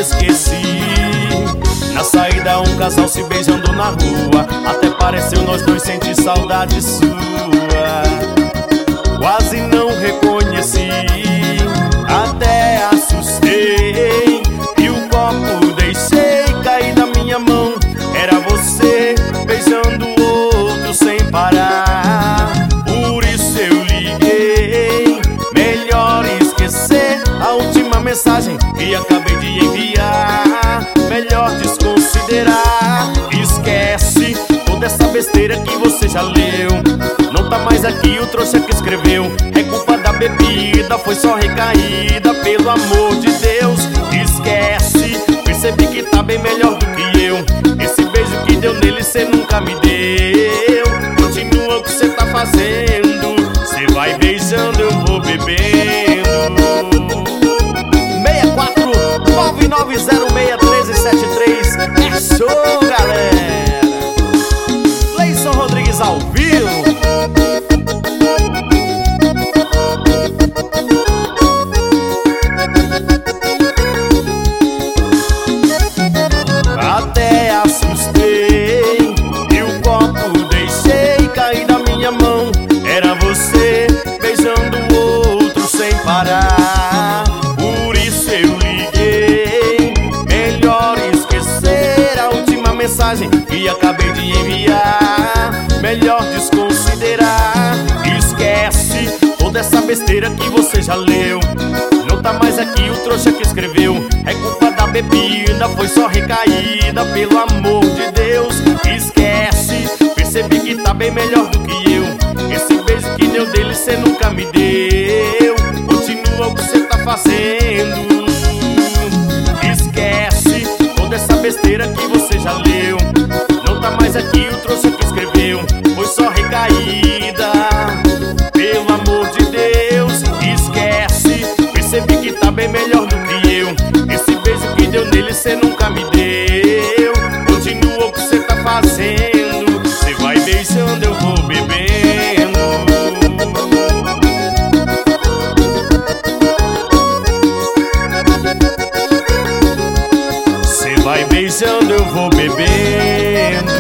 esqueci. Na saída um casal se beijando na rua, até pareceu nós dois sentir saudade sua. Quase não reconheci, até assustei, e o copo deixei cair da minha mão. Era você beijando o outro sem parar. Por isso eu liguei, melhor esquecer a última mensagem que acabei de enviar. Melhor desconsiderar. Esquece toda essa besteira que você já leu. Não tá mais aqui o trouxa que escreveu. É culpa da bebida, foi só recaída. Pelo amor de Deus, esquece. Percebi que tá bem melhor do que eu. Esse beijo que deu nele cê nunca me deu. Continua o que cê tá fazendo. Cê vai beijando, eu vou bebendo. 64 990631373. É show, galera. Leison Rodrigues ao vivo. Até assustei, e o copo deixei cair da minha mão. Era você beijando o outro sem parar. Por isso eu liguei, melhor esquecer a última mensagem que acabei de enviar. Melhor desconsiderar. Esquece toda essa besteira que você já leu. Não tá mais aqui o trouxa que escreveu. É culpa da bebida, foi só recaída. Pelo amor de Deus, esquece. Percebi que tá bem melhor do que eu. Esse beijo que deu dele cê nunca me deu. Continua o que cê tá fazendo. Esquece toda essa besteira que você já leu. Não tá mais aqui o trouxa que escreveu. Foi só recaída. Pelo amor de Deus, esquece. Percebi que tá bem melhor do que eu. Esse beijo que deu nele cê nunca me deu. Continua o que cê tá fazendo. Cê vai beijando, eu vou bebendo. Cê vai beijando, eu vou bebendo.